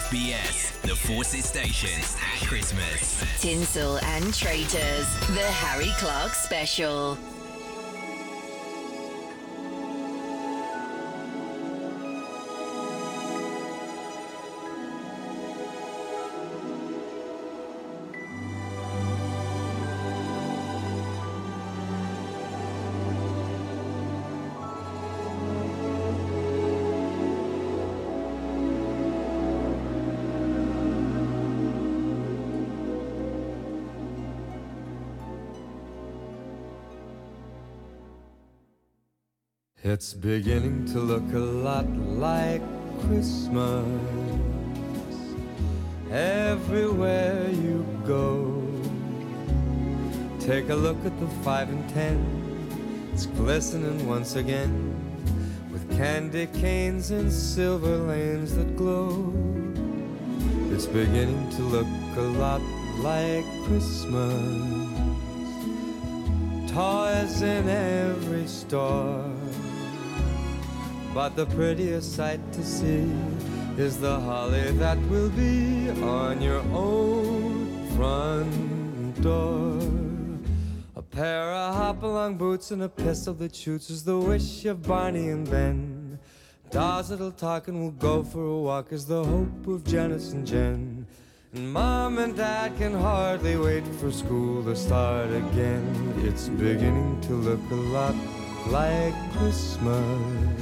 FBS, the Forces Station at Christmas. Tinsel and Traitors, the Harry Clark Special. It's beginning to look a lot like Christmas everywhere you go. Take a look at the 5 and 10. It's glistening once again with candy canes and silver lanes that glow. It's beginning to look a lot like Christmas. Toys in every store. But the prettiest sight to see is the holly that will be on your own front door. A pair of hop-along boots and a pistol that shoots is the wish of Barney and Ben. Dolls that'll talk and will go for a walk is the hope of Janice and Jen. And Mom and Dad can hardly wait for school to start again. It's beginning to look a lot like Christmas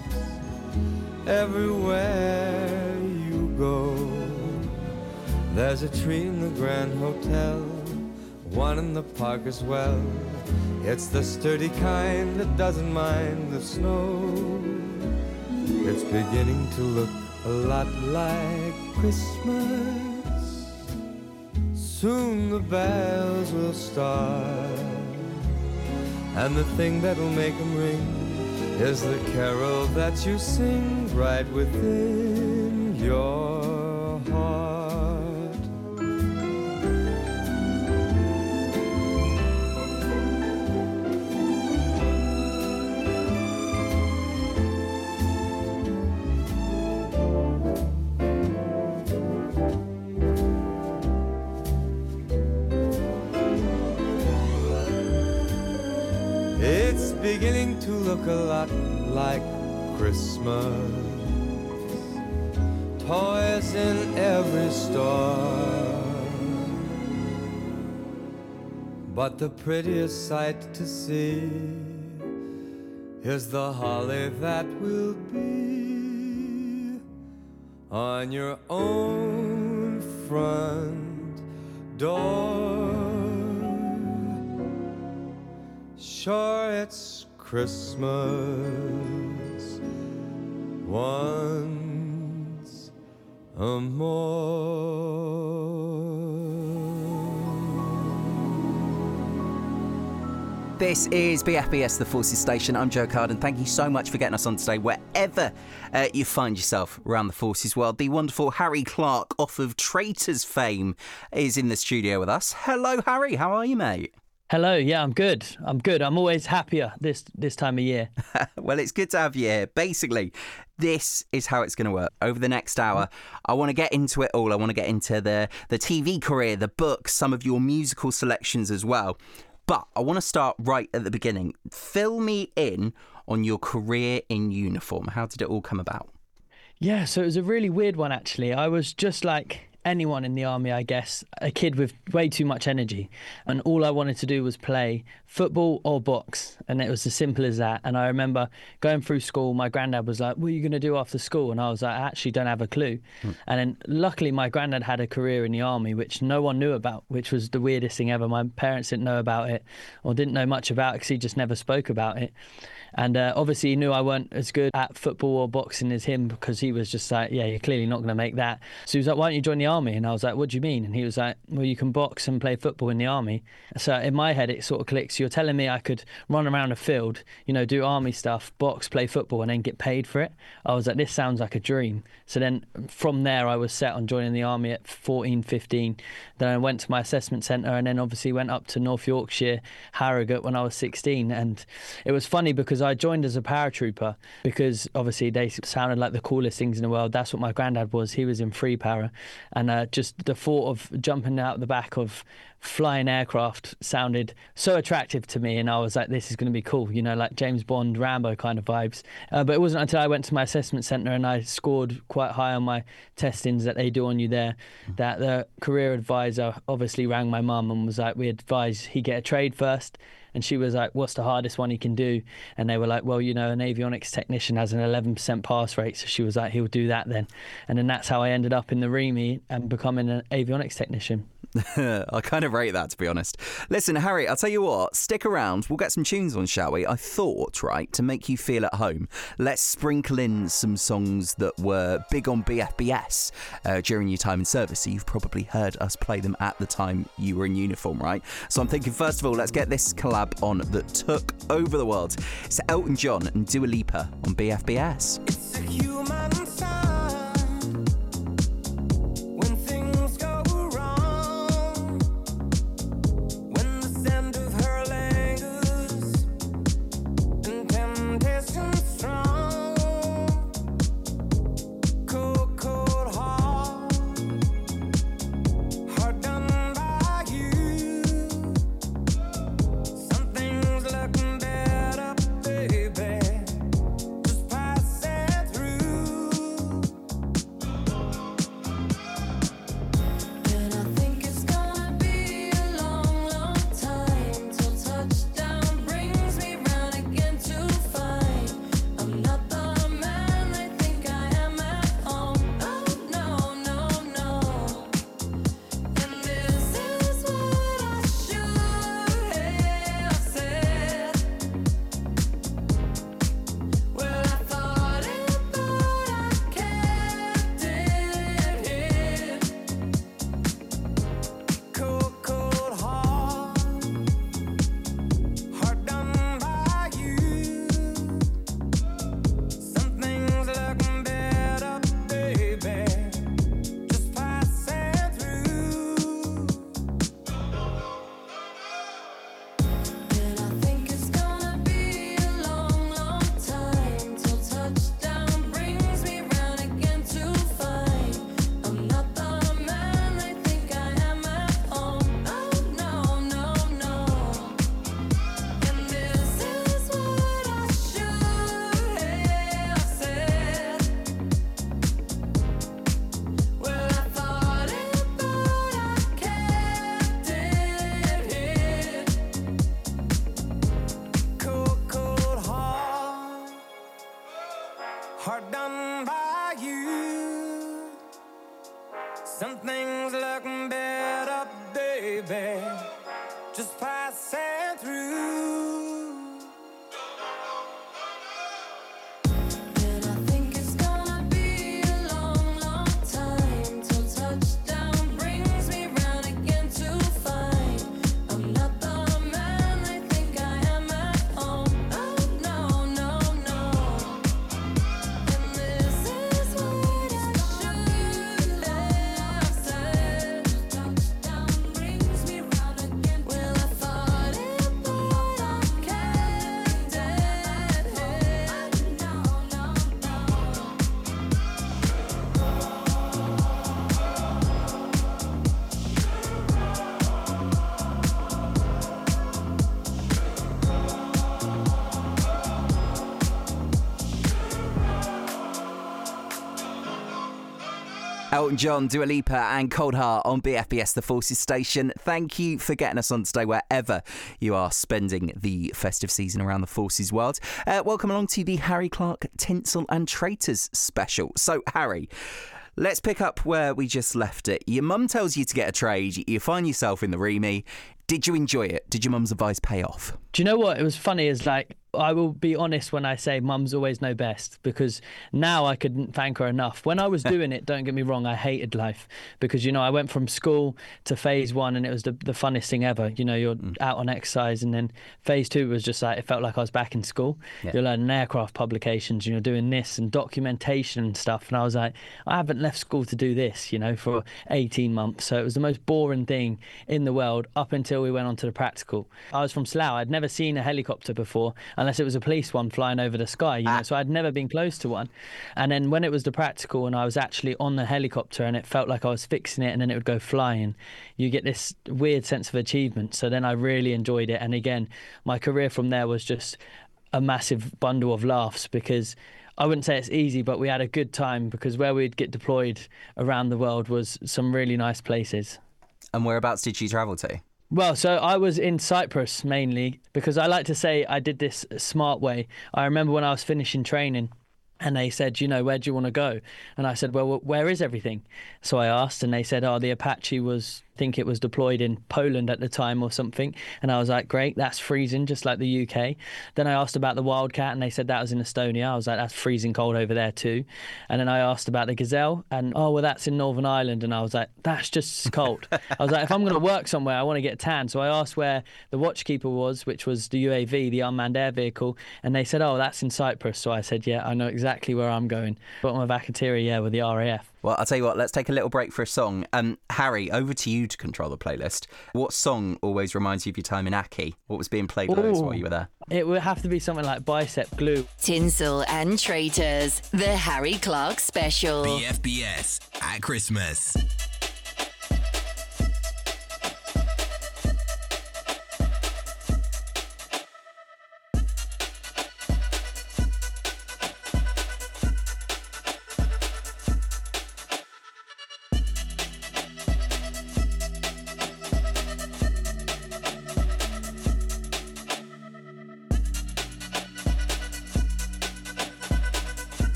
everywhere you go. There's a tree in the Grand Hotel, one in the park as well. It's the sturdy kind that doesn't mind the snow. It's beginning to look a lot like Christmas. Soon the bells will start, and the thing that'll make them ring is the carol that you sing right within your heart. It's beginning to look a lot like Christmas. Toys in every store. But the prettiest sight to see is the holly that will be on your own front door. Sure, it's Christmas once more. This is BFBS, the Forces Station. I'm Joe Carden. Thank you so much for getting us on today, wherever you find yourself around the Forces world. The wonderful Harry Clark, off of Traitors fame, is in the studio with us. Hello, Harry. How are you, mate? Hello, yeah, I'm good. I'm always happier this time of year. Well, it's good to have you here. Basically, this is how it's going to work. Over the next hour, I want to get into it all. I want to get into the TV career, the books, some of your musical selections as well. But I want to start right at the beginning. Fill me in on your career in uniform. How did it all come about? Yeah, so it was a really weird one, actually. I was just like anyone in the army, I guess, a kid with way too much energy, and all I wanted to do was play football or box, and it was as simple as that. And I remember going through school, my granddad was like, what are you going to do after school? And I was like, I actually don't have a clue. And then luckily my granddad had a career in the army which no one knew about, which was the weirdest thing ever. My parents didn't know about it, or didn't know much about it, because he just never spoke about it. And obviously he knew I weren't as good at football or boxing as him, because he was just like, yeah, you're clearly not going to make that. So he was like, why don't you join the army? And I was like, what do you mean? And he was like, well, you can box and play football in the army. So in my head, it sort of clicks. You're telling me I could run around a field, do army stuff, box, play football, and then get paid for it? I was like, this sounds like a dream. So then from there, I was set on joining the army at 14, 15. Then I went to my assessment centre, and then obviously went up to North Yorkshire, Harrogate, when I was 16. And it was funny because because I joined as a paratrooper because obviously they sounded like the coolest things in the world. That's what my granddad was. He was in free para. And just the thought of jumping out the back of flying aircraft sounded so attractive to me, and I was like, this is going to be cool, you know, like James Bond, Rambo kind of vibes. But it wasn't until I went to my assessment centre and I scored quite high on my testings that they do on you there, that the career advisor obviously rang my mum and was like, we advise he get a trade first. And she was like, what's the hardest one he can do? And they were like, well, you know, an avionics technician has an 11% pass rate. So she was like, he'll do that then. And then that's how I ended up in the REME and becoming an avionics technician. I kind of rate that, to be honest. Listen, Harry, I'll tell you what, stick around. We'll get some tunes on, shall we? I thought, right, to make you feel at home, let's sprinkle in some songs that were big on BFBS during your time in service. So you've probably heard us play them at the time you were in uniform, right? So I'm thinking, first of all, let's get this collab on that took over the world. It's Elton John and Dua Lipa on BFBS. It's a human sign when things go wrong, when the scent of her lingers and temptation strong, cold, cold heart done by you. Something's looking better, baby. Just pass it through. And I think it's gonna be a long, long time till touchdown brings me round again to find I'm not the man they think I am at home. Oh no, no, no. And this is what I should have said. Well, I thought it, but I kept it hid. Cold, cold heart done by you. Something's looking better, baby. Just pass it through. And I think it's gonna be a long, long time till touchdown brings me round again to find I'm not the man they think I am at home. Oh no, no, no. And this is what I should have said. Well, I thought it, but I kept it hid. Cold, cold heart done by you. Something's looking better, baby. Just pass it through. And I think it's gonna be a long, long time till touchdown brings me round again to find I'm not the man they think I am at home. Oh no, no, no. And this is what I should have said. Touchdown brings me round again. Well, I thought it, but I kept it hid. No, no, no. Elton John, Dua Lipa and Cold Heart on BFBS, the Forces Station. Thank you for getting us on today wherever you are spending the festive season around the Forces world. Welcome along to the Harry Clark Tinsel and Traitors special. So, Harry, let's pick up where we just left it. Your mum tells you to get a trade. You find yourself in the REME. Did you enjoy it? Did your mum's advice pay off? Do you know what? It was funny is like, I will be honest when I say mums always know best, because now I couldn't thank her enough. When I was doing it, don't get me wrong, I hated life because, you know, I went from school to phase one and it was the funnest thing ever. You know, you're out on exercise, and then phase two was just like, it felt like I was back in school. Yeah. You're learning aircraft publications and you're doing this and documentation and stuff. And I was like, I haven't left school to do this, you know, for 18 months. So it was the most boring thing in the world up until we went on to the practical. I was from Slough. I'd never seen a helicopter before. unless it was a police one flying over the sky, you know. So I'd never been close to one. And then when it was the practical and I was actually on the helicopter and it felt like I was fixing it and then it would go flying, you get this weird sense of achievement. So then I really enjoyed it. And again, my career from there was just a massive bundle of laughs, because I wouldn't say it's easy, but we had a good time, because where we'd get deployed around the world was some really nice places. And whereabouts did you travel to? Well, so I was in Cyprus mainly, because I like to say I did this smart way. I remember when I was finishing training and they said, you know, where do you want to go? And I said, well, where is everything? So I asked and they said, oh, the Apache I think it was deployed in Poland at the time or something. And I was like, great, that's freezing, just like the UK. Then I asked about the Wildcat and they said that was in Estonia. I was like, that's freezing cold over there too. And then I asked about the Gazelle and, oh, well, that's in Northern Ireland. And I was like, that's just cold. I was like, if I'm going to work somewhere, I want to get tan. So I asked where the Watchkeeper was, which was the UAV, the unmanned air vehicle. And they said, oh, that's in Cyprus. So I said, yeah, I know exactly where I'm going. Bottom of Akateria, yeah, with the RAF. Well, I'll tell you what, let's take a little break for a song. Harry, over to you to control the playlist. What song always reminds you of your time in Aki? What was being played loads while you were there? It would have to be something like Bicep Glue. Tinsel and Traitors, the Harry Clark Special. BFBS at Christmas.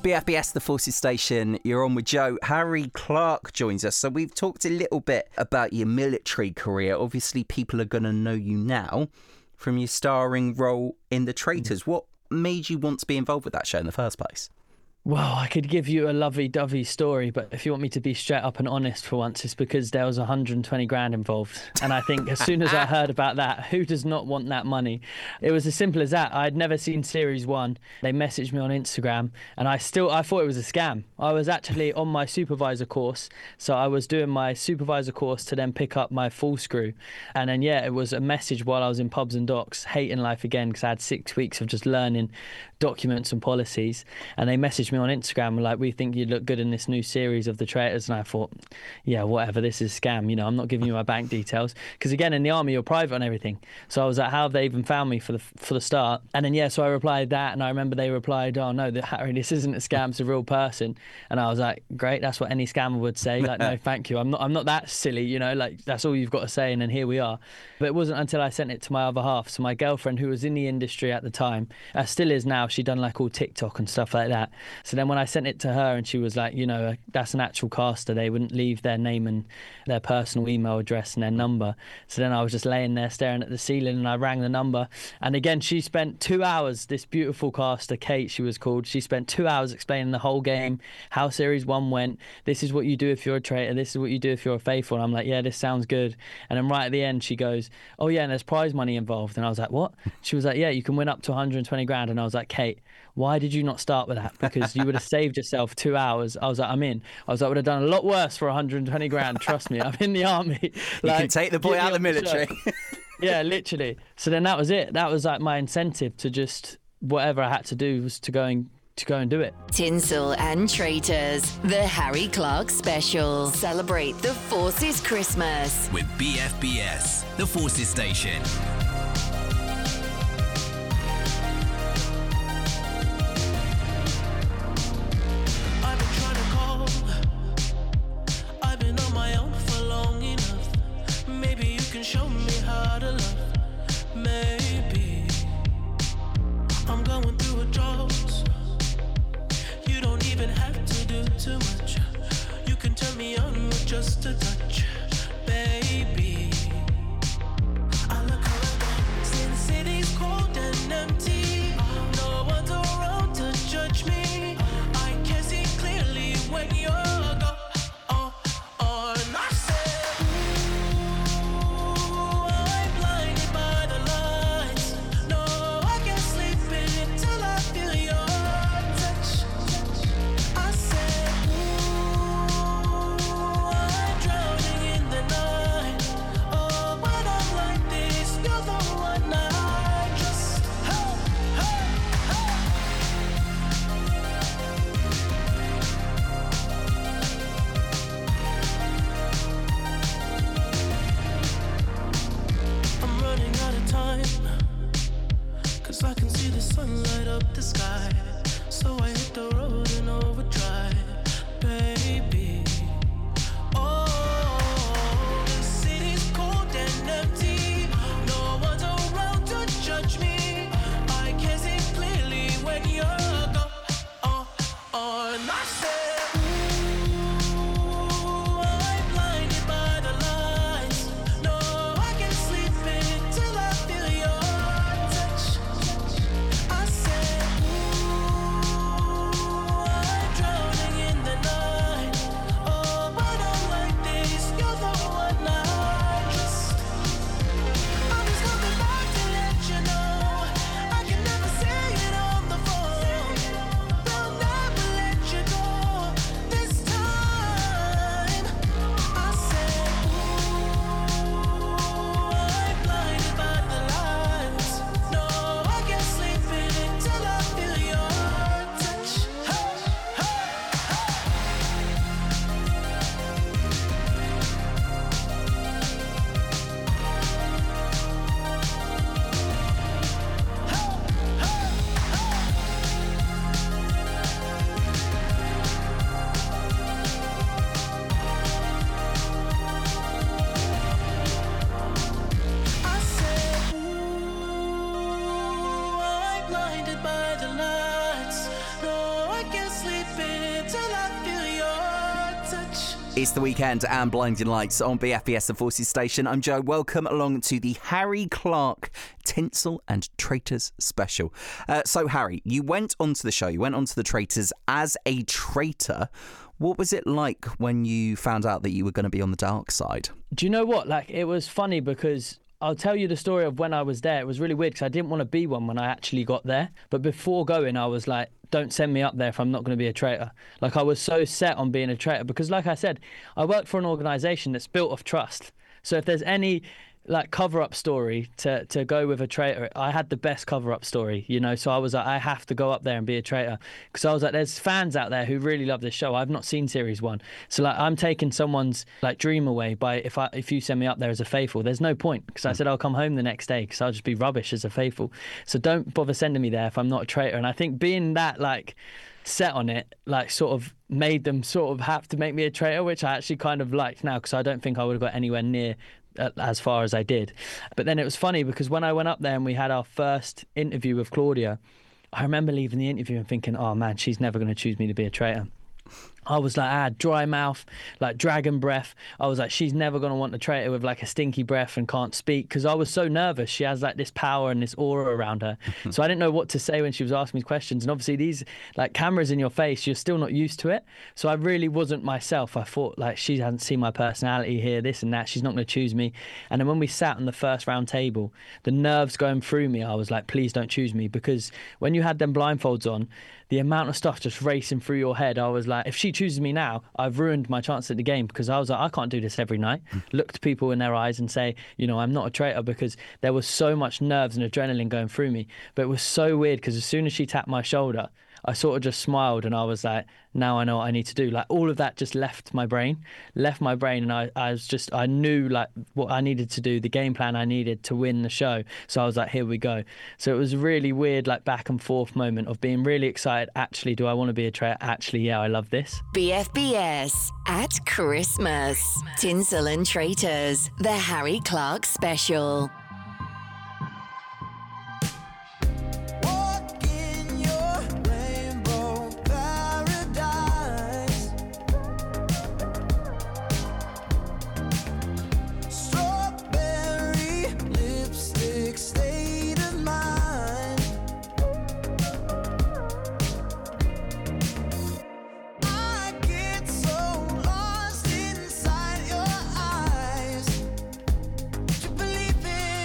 BFBS, the Forces Station. You're on with Joe. Harry Clark joins us. So we've talked a little bit about your military career. Obviously, people are going to know you now from your starring role in The Traitors. What made you want to be involved with that show in the first place? Well, I could give you a lovey-dovey story, but if you want me to be straight up and honest for once, it's because there was 120 grand involved. And I think as soon as I heard about that, who does not want that money? It was as simple as that. I'd never seen Series 1. They messaged me on Instagram, and I thought it was a scam. I was actually on my supervisor course, so I was doing my supervisor course to then pick up my full screw. And then, it was a message while I was in pubs and docks, hating life again, because I had 6 weeks of just learning documents and policies. And they messaged me on Instagram like, we think you'd look good in this new series of The Traitors. And I thought, yeah, whatever, this is a scam, I'm not giving you my bank details, because again, in the army you're private on everything. So I was like, how have they even found me for the start? And then so I replied that, and I remember they replied, oh no, Harry, this isn't a scam, it's a real person. And I was like, great, that's what any scammer would say. Like, no, thank you, I'm not that silly, like that's all you've got to say, and then here we are. But it wasn't until I sent it to my other half, so my girlfriend, who was in the industry at the time, still is now, she'd done like all TikTok and stuff like that. So then when I sent it to her, and she was like, that's an actual caster, they wouldn't leave their name and their personal email address and their number. So then I was just laying there staring at the ceiling, and I rang the number, and again she spent 2 hours, this beautiful caster, Kate she was called, she spent 2 hours explaining the whole game, how Series 1 went, this is what you do if you're a traitor, this is what you do if you're a faithful. And I'm like, yeah, this sounds good. And then right at the end she goes, oh yeah, and there's prize money involved. And I was like, what? She was like, yeah, you can win up to 120 grand. And I was like, Kate, why did you not start with that? Because you would have saved yourself 2 hours. I was like, I'm in. I was like, I would have done a lot worse for 120 grand. Trust me, I'm in the army. You can take the boy out of the military. Yeah, literally. So then that was it. That was like my incentive to just, whatever I had to do was to go and do it. Tinsel and Traitors, the Harry Clark special. Celebrate the Forces Christmas with BFBS, the Forces Station. I've been trying to call. I've been on my own for long enough. Maybe you can show me how to love. Maybe I'm going through a drought. You don't even have to do too much. You can turn me on with just a touch, baby. I look around, see the city's cold and empty. No one's around to judge me. I can see clearly when you're gone. And I said, ooh, I'm blinded by the lights. No, I can't sleep until I feel your touch. I said, ooh, I'm drowning. It's the weekend and Blinding Lights on BFBS, the Forces station. I'm Joe. Welcome along to the Harry Clark Tinsel and Traitors special. So, Harry, you went onto the show, you went onto the Traitors as a traitor. What was it like when you found out that you were going to be on the dark side? Do you know what? Like, it was funny because I'll tell you the story of when I was there. It was really weird because I didn't want to be one when I actually got there. But before going, I was like, don't send me up there if I'm not going to be a traitor. Like, I was so set on being a traitor because, like I said, I work for an organisation that's built off trust. So if there's any like cover-up story to go with a traitor, I had the best cover-up story, you know. So I was like, I have to go up there and be a traitor because I was like, there's fans out there who really love this show. I've not seen series 1, so like I'm taking someone's like dream away by if you send me up there as a faithful. There's no point because I said I'll come home the next day because I'll just be rubbish as a faithful. So don't bother sending me there if I'm not a traitor. And I think being that like set on it, like sort of made them sort of have to make me a traitor, which I actually kind of liked now because I don't think I would have got anywhere near as far as I did. But then it was funny because when I went up there and we had our first interview with Claudia, I remember leaving the interview and thinking, oh man, she's never going to choose me to be a traitor. I was like, I had dry mouth, like dragon breath. I was like, she's never going to want a traitor with like a stinky breath and can't speak because I was so nervous. She has like this power and this aura around her. So I didn't know what to say when she was asking me questions. And obviously these like cameras in your face, you're still not used to it. So I really wasn't myself. I thought like she hasn't seen my personality here, this and that. She's not going to choose me. And then when we sat on the first round table, the nerves going through me, I was like, please don't choose me. Because when you had them blindfolds on, the amount of stuff just racing through your head, I was like, if she chooses me now, I've ruined my chance at the game because I was like, I can't do this every night. Look to people in their eyes and say, you know, I'm not a traitor because there was so much nerves and adrenaline going through me. But it was so weird because as soon as she tapped my shoulder, I sort of just smiled and I was like, now I know what I need to do. Like all of that just left my brain and I knew like what I needed to do, the game plan I needed to win the show. So I was like, here we go. So it was a really weird like back and forth moment of being really excited. Actually, do I want to be a traitor? Actually, yeah, I love this. BFBS at Christmas. Tinsel and Traitors, the Harry Clark special. Believe it.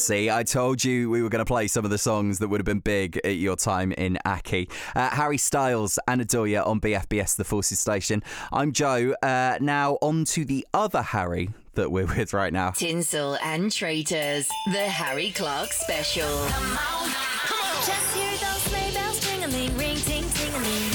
See, I told you we were going to play some of the songs that would have been big at your time in Aki. Harry Styles and Adoya on BFBS, The Forces Station. I'm Joe. Now on to the other Harry that we're with right now. Tinsel and Traitors, the Harry Clark Special. Come on. Just hear those sleigh bells jingling, ring, ting, ting-a-ling.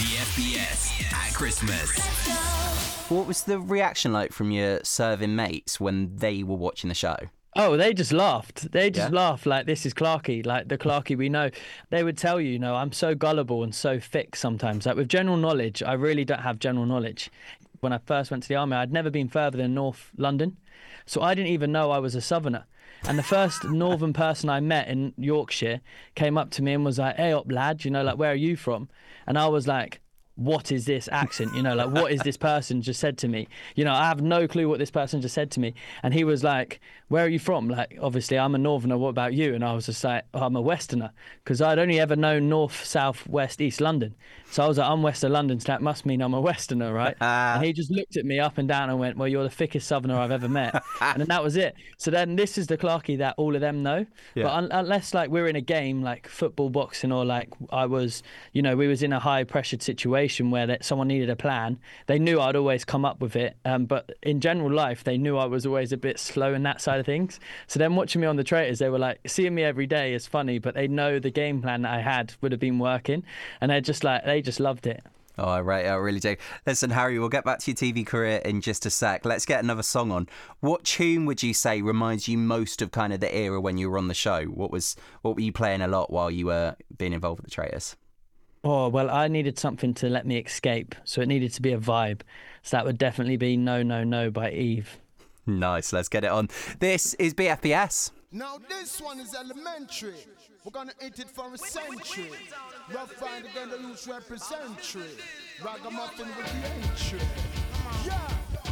BFBS at Christmas. Let's go. What was the reaction like from your serving mates when they were watching the show? Oh, they just laughed. They just Yeah? laughed like, this is Clarky, like the Clarky we know. They would tell you, I'm so gullible and so thick sometimes. Like with general knowledge, I really don't have general knowledge. When I first went to the army, I'd never been further than North London. So I didn't even know I was a southerner. And the first northern person I met in Yorkshire came up to me and was like, hey up lad, where are you from? And I was like, what is this accent? What is this person just said to me? I have no clue what this person just said to me. And he was like, where are you from? Like, obviously, I'm a northerner. What about you? And I was just like, I'm a westerner. Because I'd only ever known north, south, west, east London. So I was like, I'm west of London, so that must mean I'm a westerner, right? And he just looked at me up and down and went, well, you're the thickest southerner I've ever met. And then that was it. So then this is the Clarky that all of them know. Yeah. But unless we're in a game like football, boxing, or I was, we was in a high pressured situation where someone needed a plan, they knew I'd always come up with it. But in general life, they knew I was always a bit slow in that side of things. So then watching me on the Traitors, they were like, seeing me every day is funny, but they know the game plan that I had would have been working. And they just loved it. Oh, right, I really do. Listen, Harry, we'll get back to your TV career in just a sec. Let's get another song on. What tune would you say reminds you most of kind of the era when you were on the show? What were you playing a lot while you were being involved with the Traitors? Oh, well, I needed something to let me escape, so it needed to be a vibe. So that would definitely be No, No, No by Eve. Nice, let's get it on. This is BFBS. Now this one is elementary. We're gonna eat it for a century. Rough Rider again, the loose representary. Ragamuffin with the entry. Yeah.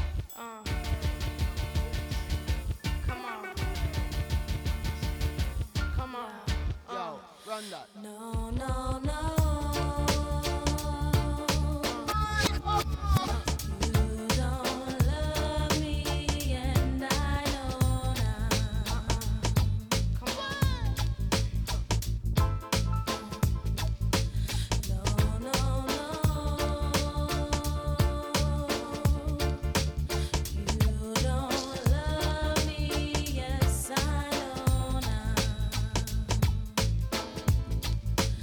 Come on. Yo, run that. No, no, no. You don't love me, and I know now. Come on. No, no, no. You don't love me, yes, I know now.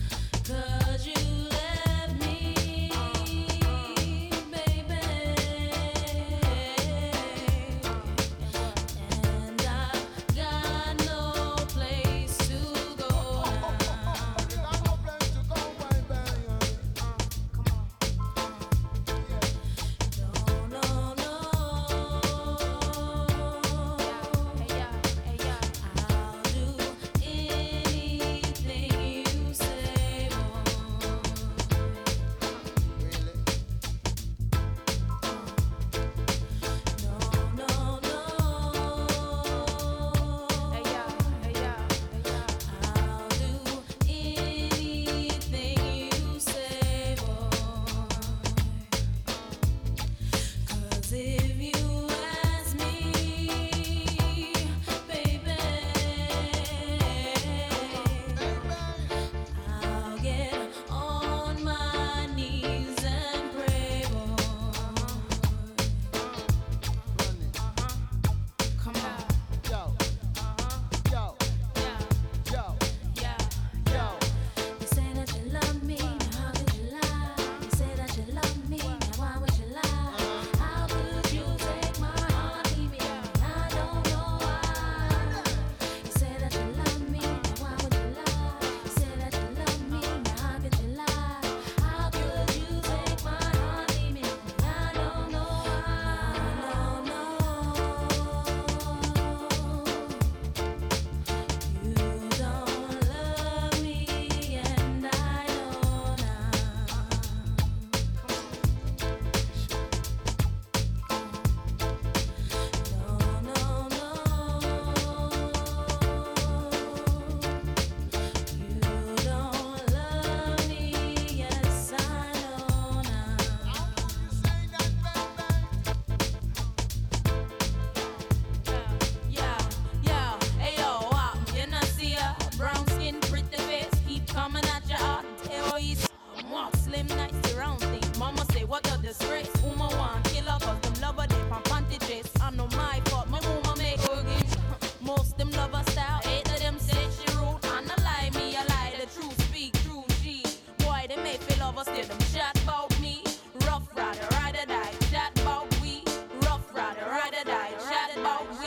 lovers, they them chat about me. Rough rider, ride or die, chat about we. Rough rider, ride or die, chat about we.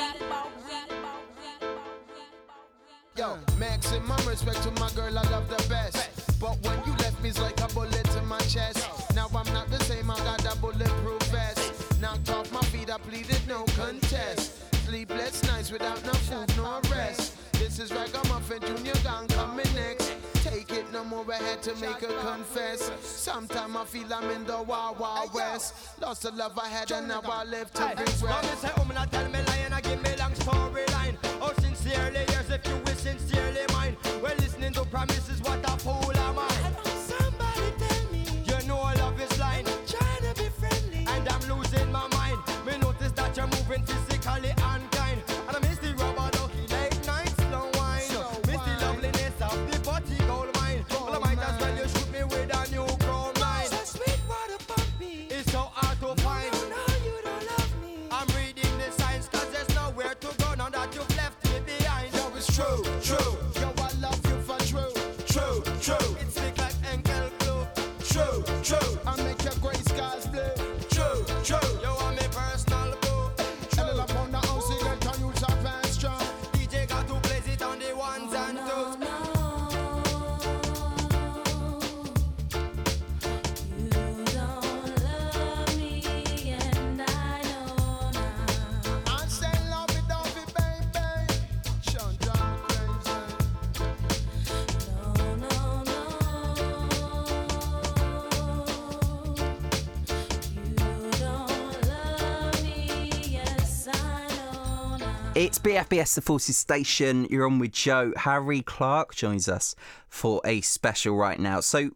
Yo, maximum respect to my girl, I love the best. But when you left me, it's like a bullet in my chest. Now I'm not the same, I got a bulletproof vest. Knocked off my feet, I pleaded no contest. Sleepless nights without no food, no rest. This is Ragamuffin Junior Gang coming next. Take it no more, I had to make her confess. Sometimes I feel I'm in the Wild Wild West. Lost the love I had and now I live to regret. Mommy say, not tell me lying, I give me long storyline. Oh, sincerely, yes, if you will sincerely mine. Well, listening to promises, what a fool am I. Somebody tell me, you know love is blind. trying to be friendly. And I'm losing my mind. Me notice that you're moving physically unkind. And I miss the rubber ducky late night slow wine. Miss the loveliness of the body gold mine. Well, I might as well you shoot me with a new crown line. So sweet water pumpy. It's so hard to find. No, you don't love me. I'm reading the signs cause there's nowhere to go now that you've left me behind. Yo, it's true, true. Yo, I love you for true, true, true. It's thick like Enkel glue. True, true. I make your gray skies blue. True, true. You are my personal boo. And up on the house, you get to use your fast strong. DJ got to blaze it on the ones and twos. I say love it, baby. Sean drive me crazy. It's BFBS The Forces Station. You're on with Joe. Harry Clark joins us for a special right now. So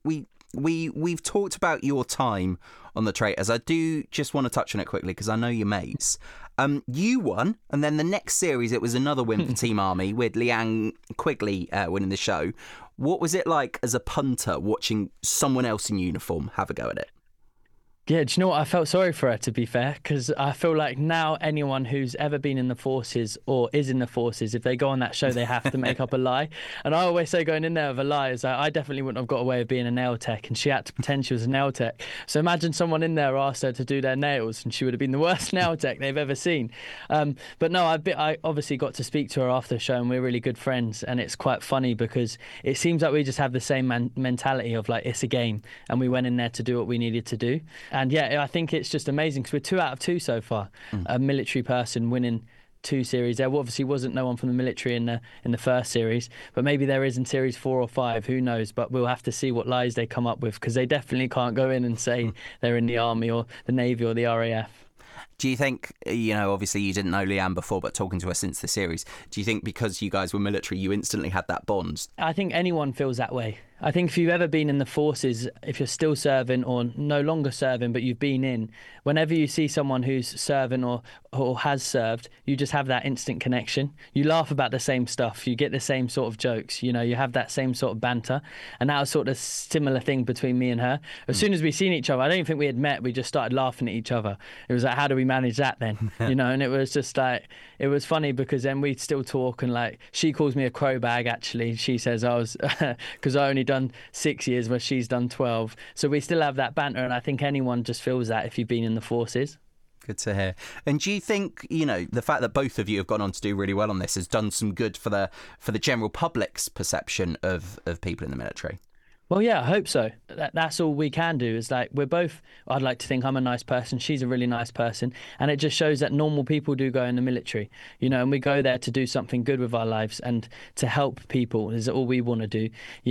we've talked about your time on the Traitors. I do just want to touch on it quickly because I know your mates. You won, and then the next series it was another win for Team Army with Leanne Quigley winning the show. What was it like as a punter watching someone else in uniform have a go at it? Yeah, do you know what? I felt sorry for her, to be fair, because I feel like now anyone who's ever been in the forces or is in the forces, if they go on that show, they have to make up a lie. And I always say going in there with a lie is I definitely wouldn't have got away with being a nail tech, and she had to pretend she was a nail tech. So imagine someone in there asked her to do their nails, and she would have been the worst nail tech they've ever seen. But no, I obviously got to speak to her after the show, and we're really good friends. And it's quite funny because it seems like we just have the same mentality of like, it's a game, and we went in there to do what we needed to do. And yeah, I think it's just amazing because we're 2 out of 2 so far. A military person winning 2 series. There obviously wasn't no one from the military in the first series, but maybe there is in series 4 or 5. Who knows? But we'll have to see what lies they come up with because they definitely can't go in and say they're in the army or the navy or the RAF. Do you think, obviously you didn't know Leanne before, but talking to her since the series, do you think because you guys were military, you instantly had that bond? I think anyone feels that way. I think if you've ever been in the forces, if you're still serving or no longer serving, but you've been in, whenever you see someone who's serving or has served, you just have that instant connection. You laugh about the same stuff. You get the same sort of jokes. You have that same sort of banter. And that was sort of a similar thing between me and her. As soon as we seen each other, I don't think we had met. We just started laughing at each other. It was like, how do we manage that then? And it was just like, it was funny because then we'd still talk and like, she calls me a crow bag actually. She says I was, because I only done 6 years where she's done 12. So we still have that banter, and I think anyone just feels that if you've been in the forces. Good to hear. And do you think, the fact that both of you have gone on to do really well on this has done some good for the general public's perception of people in the military? Well, yeah, I hope so. That's all we can do is like, we're both, I'd like to think I'm a nice person, she's a really nice person. And it just shows that normal people do go in the military, and we go there to do something good with our lives and to help people is all we want to do,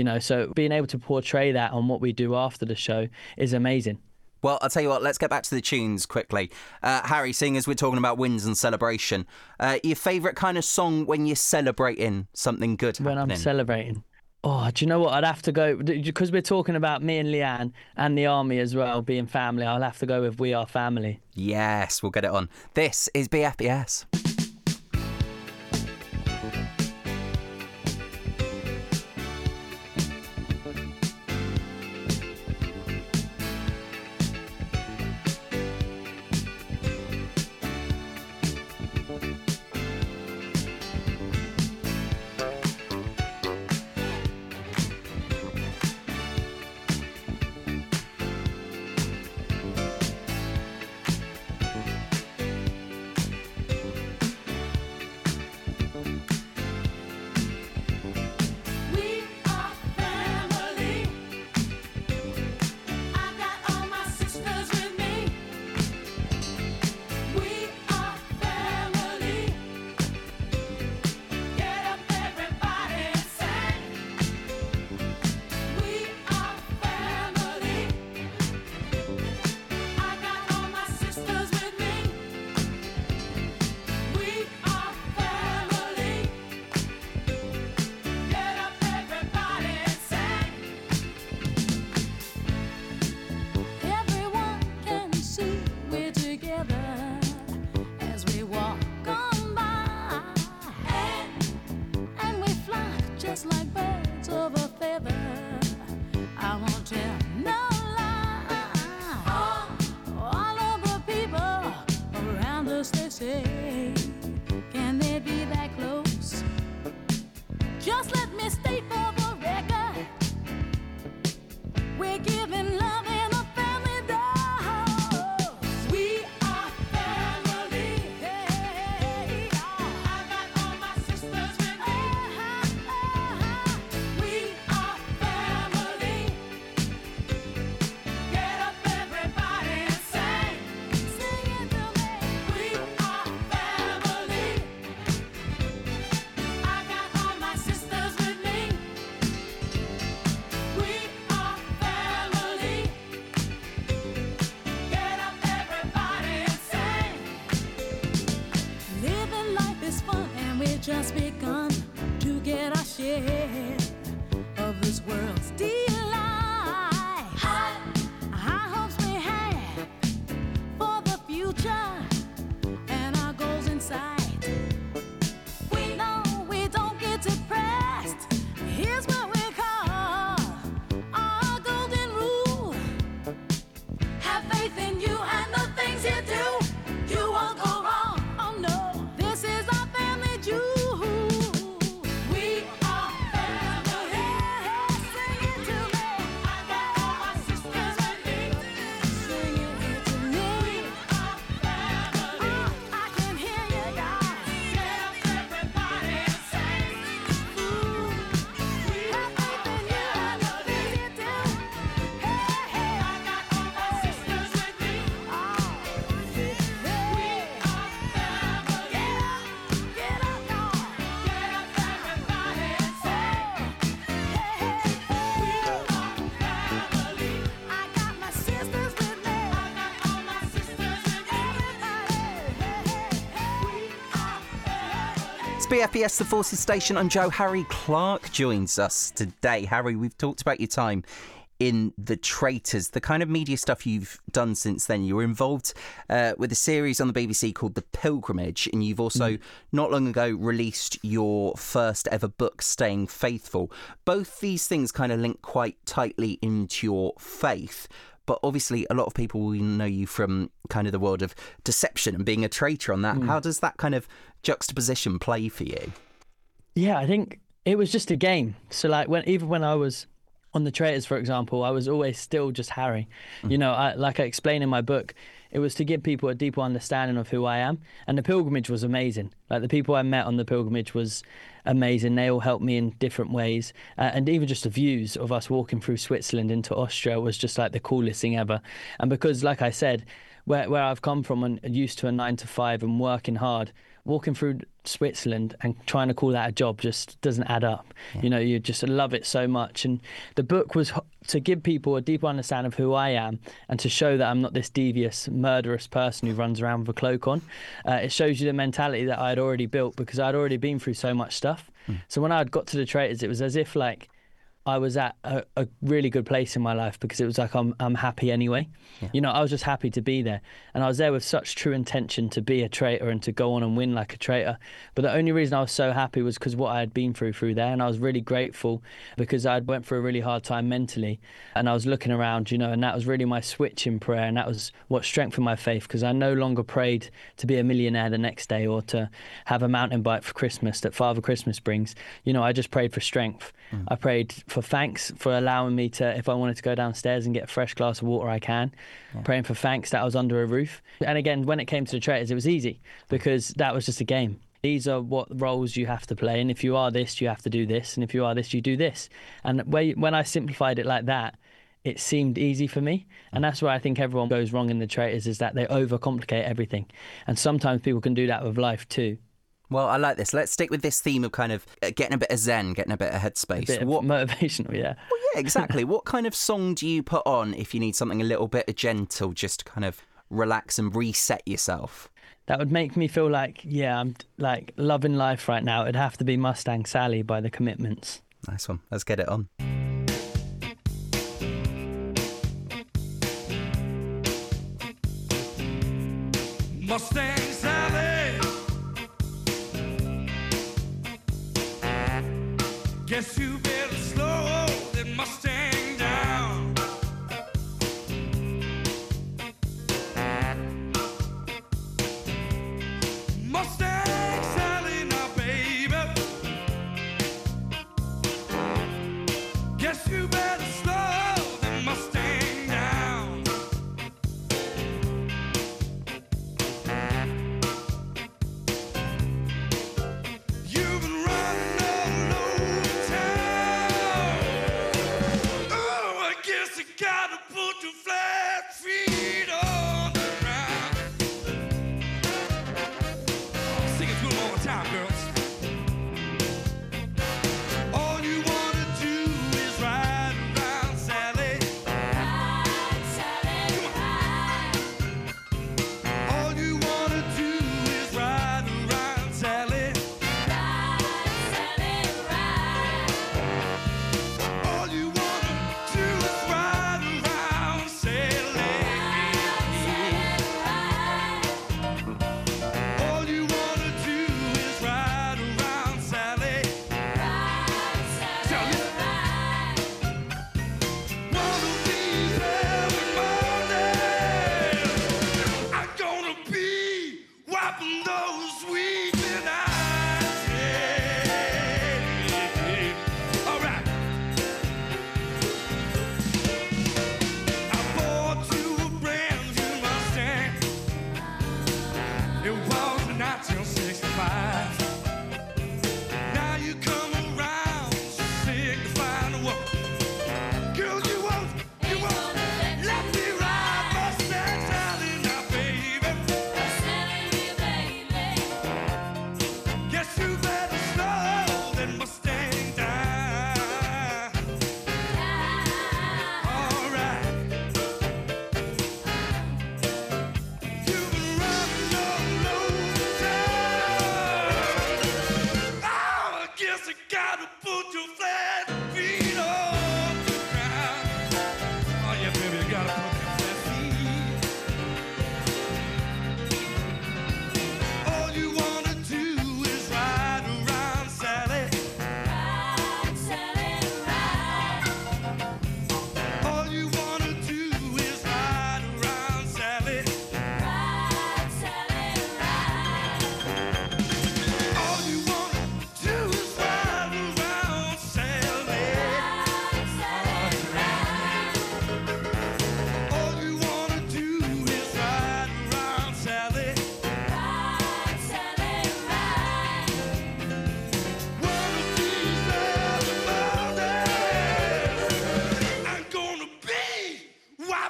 So being able to portray that on what we do after the show is amazing. Well, I'll tell you what, let's get back to the tunes quickly. Harry, seeing as we're talking about wins and celebration, your favourite kind of song when you're celebrating something good happening? When I'm celebrating. Oh, do you know what? I'd have to go, because we're talking about me and Leanne and the army as well, being family, I'll have to go with We Are Family. Yes, we'll get it on. This is BFBS. just begun to get our share of this world's delight. High hopes we have for the future and our goals in sight. We know we don't get depressed. Here's what we call our golden rule. Have faith in you and the things you do. You won't go wrong. Oh no, this is our family jewel. We are family. Sing it to me. I got all my sisters with me. Sing it to me. We are family. I can hear you guys. Get up everybody and sing. We have faith in you and the things you do. Hey, hey. I got all my sisters with me. We are family. Get up, y'all. Get up everybody and sing. Hey, hey. We are family. I got my sisters with me. I got all my sisters with me. Everybody. Hey, hey. We are family. It's BFBS, the Forces Station, and Joe. Harry Clark joins us today. Harry, we've talked about your time in The Traitors, the kind of media stuff you've done since then. You were involved with a series on the BBC called The Pilgrimage, and you've also not long ago released your first ever book, Staying Faithful. Both these things kind of link quite tightly into your faith, but obviously a lot of people will know you from kind of the world of deception and being a traitor on that. How does that kind of juxtaposition play for you? Yeah, I think it was just a game. So like even when I was on The Traitors, for example, I was always still just Harry. You know, like I explain in my book, it was to give people a deeper understanding of who I am. And The Pilgrimage was amazing. Like the people I met on The Pilgrimage was amazing. They all helped me in different ways. And even just the views of us walking through Switzerland into Austria was just like the coolest thing ever. And because, like I said, where I've come from and used to a 9 to 5 and working hard, walking through Switzerland and trying to call that a job just doesn't add up. You know, you just love it so much. And the book was to give people a deeper understanding of who I am and to show that I'm not this devious, murderous person who runs around with a cloak on. It shows you the mentality that I had already built because I'd already been through so much stuff. So when I got to The Traitors, it was as if like I was at a really good place in my life because it was like I'm happy anyway. You know, I was just happy to be there. And I was there with such true intention to be a traitor and to go on and win like a traitor. But the only reason I was so happy was because what I had been through there. And I was really grateful because I went through a really hard time mentally. And I was looking around, you know, and that was really my switch in prayer. And that was what strengthened my faith because I no longer prayed to be a millionaire the next day or to have a mountain bike for Christmas that Father Christmas brings. You know, I just prayed for strength. I prayed for thanks for allowing me to, if I wanted to go downstairs and get a fresh glass of water, I can. Praying for thanks that I was under a roof. And again, when it came to The Traitors, it was easy because that was just a game. These are what roles you have to play. And if you are this, you have to do this. And if you are this, you do this. And when I simplified it like that, it seemed easy for me. And that's where I think everyone goes wrong in The Traitors is that they overcomplicate everything. And sometimes people can do that with life too. Well, I like this. Let's stick with this theme of kind of getting a bit of zen, getting a bit of headspace. A bit motivational, yeah. Well, yeah, exactly. What kind of song do you put on if you need something a little bit gentle, just to kind of relax and reset yourself? That would make me feel like, yeah, I'm like loving life right now. It'd have to be Mustang Sally by The Commitments. Nice one. Let's get it on. Mustang Sally. Guess you better slow that Mustang down. Mustang Sally now, baby. Guess you better slow that Mustang down. You've been running all over town.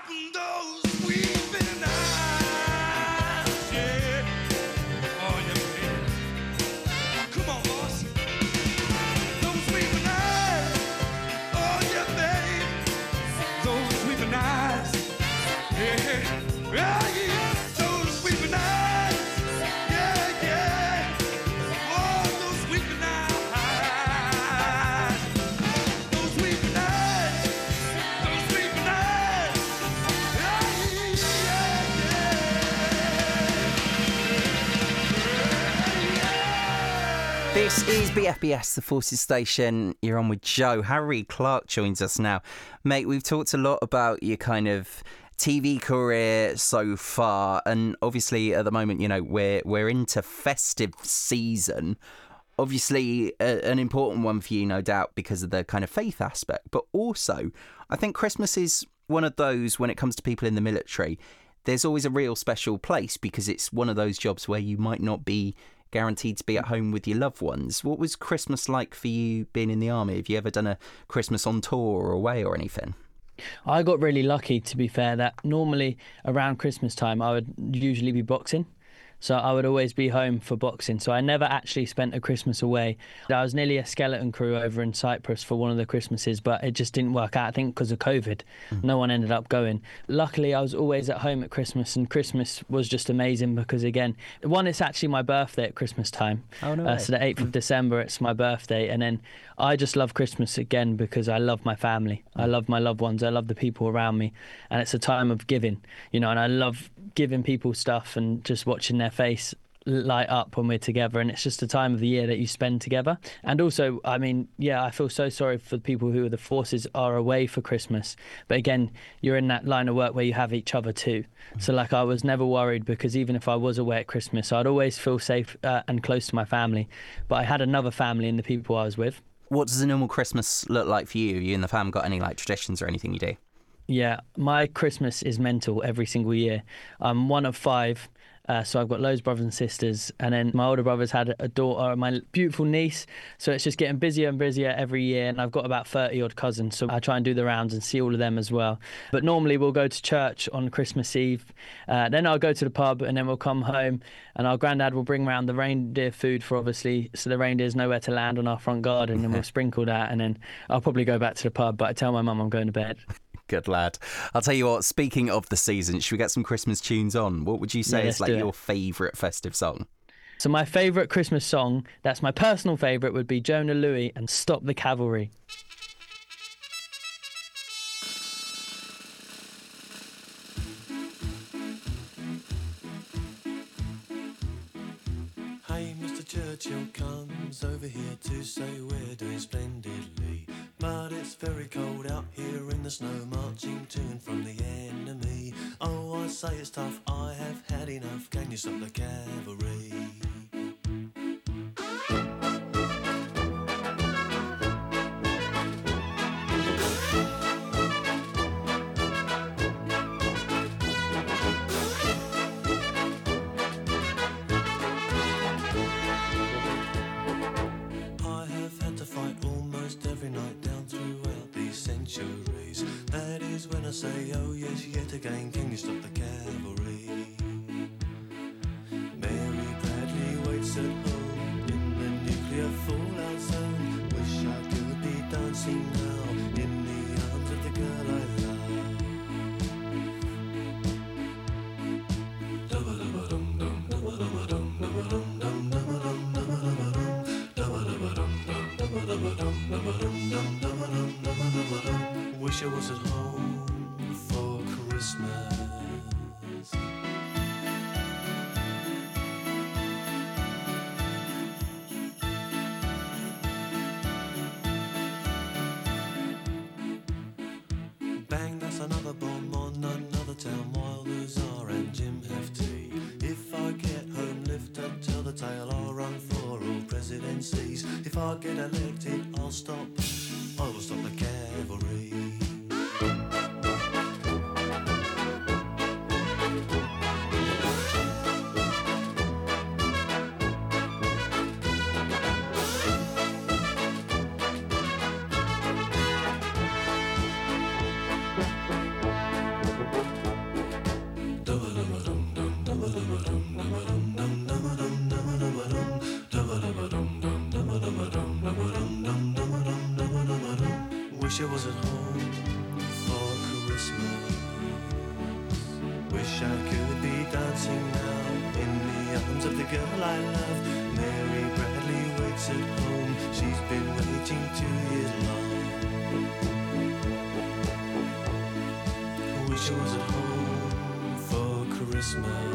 those weeping eyes, yeah. Oh, yeah, baby. Come on, boss. Those weeping eyes, oh, yeah, baby. Those weeping eyes, yeah. Oh, yeah. Those weeping eyes, yeah, yeah. Oh, those weeping eyes. Those weeping eyes, those weeping eyes. This is BFBS, the Forces Station. You're on with Joe. Harry Clark joins us now. Mate, we've talked a lot about your kind of TV career so far, and obviously at the moment, you know, we're into festive season. Obviously an important one for you, no doubt, because of the kind of faith aspect, but also I think Christmas is one of those, when it comes to people in the military, there's always a real special place because it's one of those jobs where you might not be guaranteed to be at home with your loved ones. What was Christmas like for you being in the army? Have you ever done a Christmas on tour or away or anything? I got really lucky, to be fair, that normally around Christmas time I would usually be boxing. So I would always be home for boxing. So I never actually spent a Christmas away. I was nearly a skeleton crew over in Cyprus for one of the Christmases, but it just didn't work out, I think, because of COVID. No one ended up going. Luckily, I was always at home at Christmas, and Christmas was just amazing because, again, one, it's actually my birthday at Christmas time. Oh, no way. So the 8th of December, it's my birthday. And then I just love Christmas, again, because I love my family. I love my loved ones. I love the people around me. And it's a time of giving, you know, and I love giving people stuff and just watching their face light up when we're together, and it's just a time of the year that you spend together. And also, I mean, yeah, I feel so sorry for the people who are the forces are away for Christmas, but again, you're in that line of work where you have each other too. So like, I was never worried, because even if I was away at Christmas, I'd always feel safe and close to my family, but I had another family in the people I was with. What does a normal Christmas look like for you? You and the fam got any like traditions or anything you do? Yeah, my Christmas is mental every single year. I'm one of 5, so I've got loads of brothers and sisters, and then my older brother's had a daughter, my beautiful niece, so it's just getting busier and busier every year, and I've got about 30 odd cousins, so I try and do the rounds and see all of them as well. But normally we'll go to church on Christmas Eve, then I'll go to the pub, and then we'll come home, and our granddad will bring round the reindeer food for, obviously, so the reindeer's nowhere to land on our front garden, and we'll sprinkle that, and then I'll probably go back to the pub, but I tell my mum I'm going to bed. Good lad. I'll tell you what, speaking of the season, should we get some Christmas tunes on? What would you say is like your favourite festive song? So my favourite Christmas song, that's my personal favourite, would be Jonah Louie and Stop the Cavalry. Hey, Mr. Churchill comes over here to say we're doing splendidly, but it's very cold out here in the snow, marching to and from the enemy. Oh, I say it's tough, I have had enough, can you stop the cavalry? That is when I say, oh yes, yet again, can you stop the cavalry? Mary Bradley waits at home in the nuclear fallout zone. Wish I could be dancing now in the arms of the girl I love. Wish I was at home for Christmas. Bang, that's another bomb on another town. Wilders are and Jim Hefty. If I get home, lift up, tell the tale. I'll run for all presidencies. If I get elected, I'll stop. I will stop the cavalry. Wish I was at home for Christmas. Wish I could be dancing now in the arms of the girl I love. Mary Bradley waits at home. She's been waiting 2 years long. Wish I was at home for Christmas.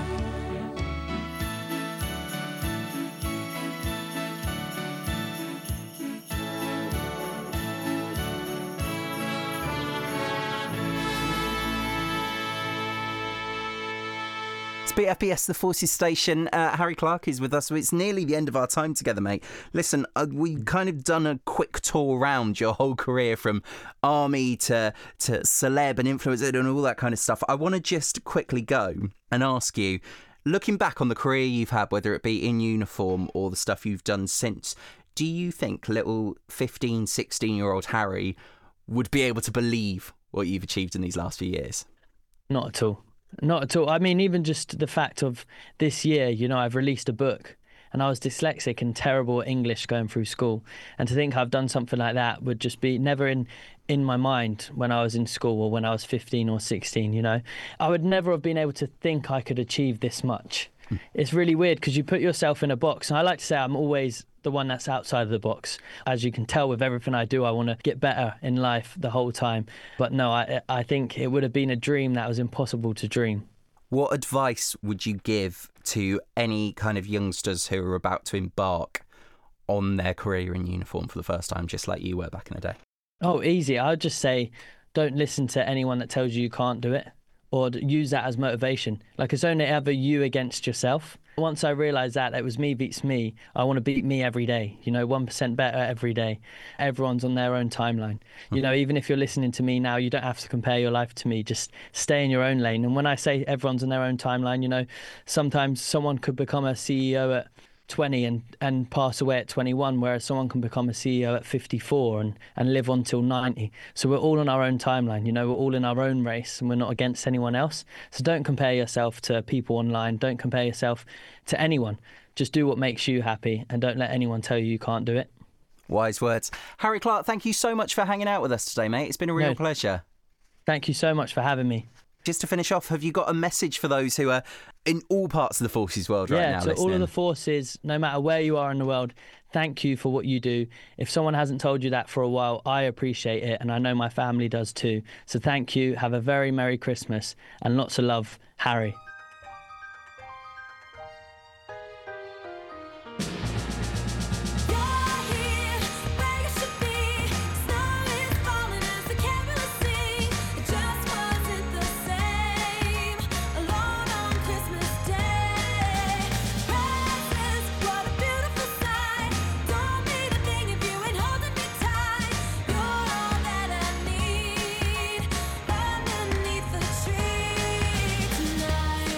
It's BFBS, the Forces Station. Harry Clark is with us. So it's nearly the end of our time together, mate. Listen, we've kind of done a quick tour around your whole career from army to celeb and influencer and all that kind of stuff. I want to just quickly go and ask you, looking back on the career you've had, whether it be in uniform or the stuff you've done since, do you think little 15, 16-year-old Harry would be able to believe what you've achieved in these last few years? Not at all. Not at all. I mean, even just the fact of this year, you know, I've released a book and I was dyslexic and terrible at English going through school. And to think I've done something like that would just be never in my mind when I was in school or when I was 15 or 16, you know. I would never have been able to think I could achieve this much. It's really weird because you put yourself in a box. And I like to say I'm always the one that's outside of the box. As you can tell with everything I do, I want to get better in life the whole time. But no, I think it would have been a dream that was impossible to dream. What advice would you give to any kind of youngsters who are about to embark on their career in uniform for the first time, just like you were back in the day? Oh, easy. I'd just say don't listen to anyone that tells you can't do it, or use that as motivation. Like, it's only ever you against yourself. Once I realised that it was me beats me, I want to beat me every day, you know, 1% better every day. Everyone's on their own timeline. You know, even if you're listening to me now, you don't have to compare your life to me. Just stay in your own lane. And when I say everyone's on their own timeline, you know, sometimes someone could become a CEO at 20 and pass away at 21, whereas someone can become a CEO at 54 and live on till 90. So we're all on our own timeline, you know, we're all in our own race and we're not against anyone else. So don't compare yourself to people online. Don't compare yourself to anyone. Just do what makes you happy and don't let anyone tell you can't do it. Wise words. Harry Clark, thank you so much for hanging out with us today, mate. It's been a real pleasure. Thank you so much for having me. Just to finish off, have you got a message for those who are in all parts of the Forces world right now? Yeah, to all of the Forces, no matter where you are in the world, thank you for what you do. If someone hasn't told you that for a while, I appreciate it, and I know my family does too. So thank you, have a very Merry Christmas, and lots of love, Harry. Tonight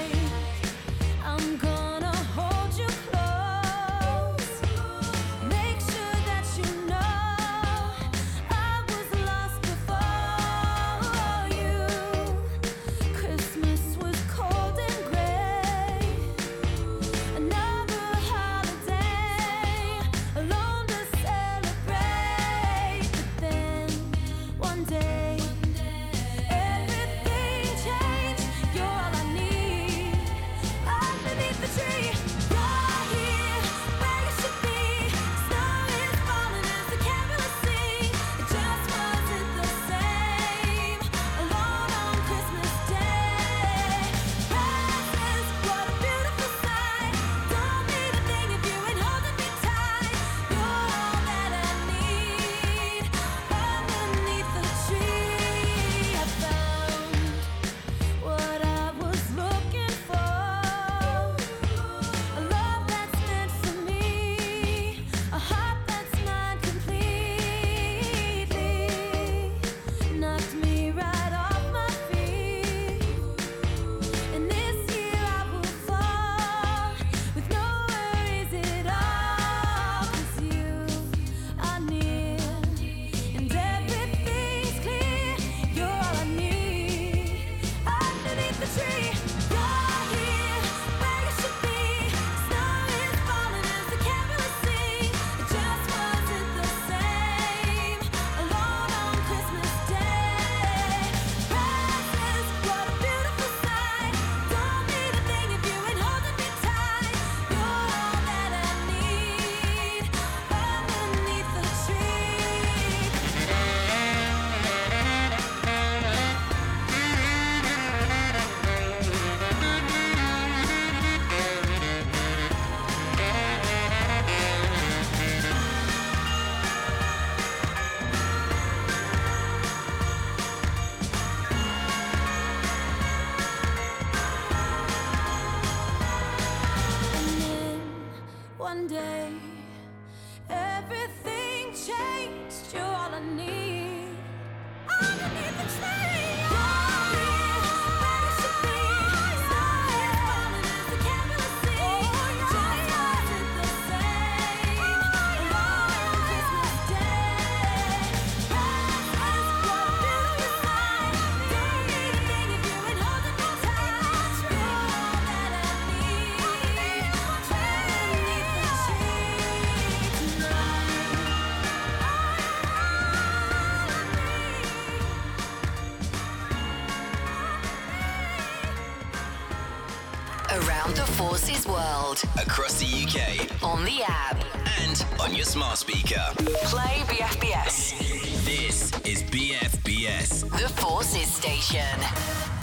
around the Forces world. Across the UK. On the app. And on your smart speaker. Play BFBS. This is BFBS. The Forces Station.